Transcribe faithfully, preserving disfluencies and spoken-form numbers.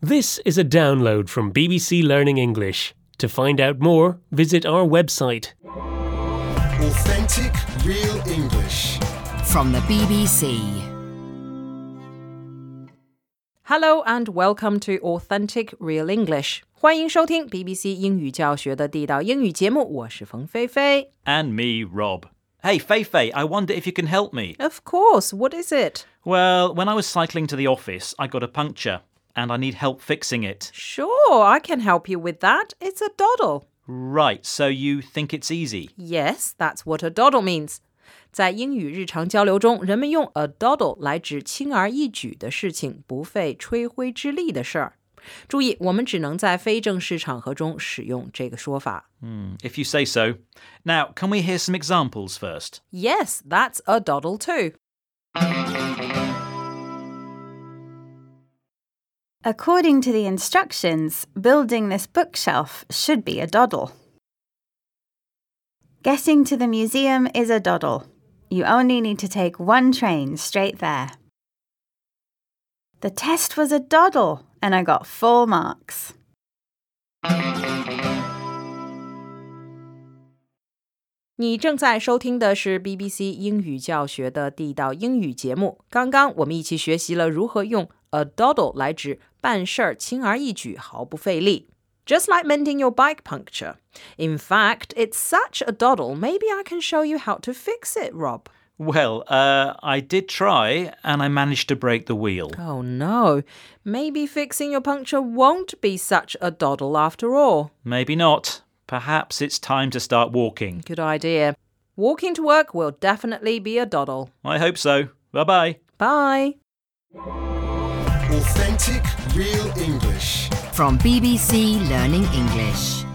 This is a download from B B C Learning English. To find out more, visit our website. Authentic Real English from the B B C. Hello and welcome to Authentic Real English. 欢迎收听 B B C 英语教学的地道英语节目，我是冯菲菲。 And me, Rob. Hey, Feifei, I wonder if you can help me. Of course, what is it? Well, when I was cycling to the office, I got a puncture, and I need help fixing it. Sure, I can help you with that. It's a doddle. Right, so you think it's easy? Yes, that's what a doddle means. 在英语日常交流中，人们用 a doddle 来指轻而易举的事情，不费吹灰之力的事儿。注意，我们只能在非正式场合中使用这个说法。 Hmm, if you say so. Now, can we hear some examples first? Yes, that's a doddle too. According to the instructions, building this bookshelf should be a doddle. Getting to the museum is a doddle. You only need to take one train straight there. The test was a doddle, and I got full marks. 你正在收听的是 B B C 英语教学的地道英语节目。刚刚我们一起学习了如何用 a doddle 来指办事儿轻而易举，毫不费力。Just like mending your bike puncture. In fact, it's such a doddle, maybe I can show you how to fix it, Rob. Well, uh, I did try, and I managed to break the wheel. Oh no, maybe fixing your puncture won't be such a doddle after all. Maybe not. Perhaps it's time to start walking. Good idea. Walking to work will definitely be a doddle. I hope so. Bye-bye. Bye. Authentic Real English From B B C Learning English.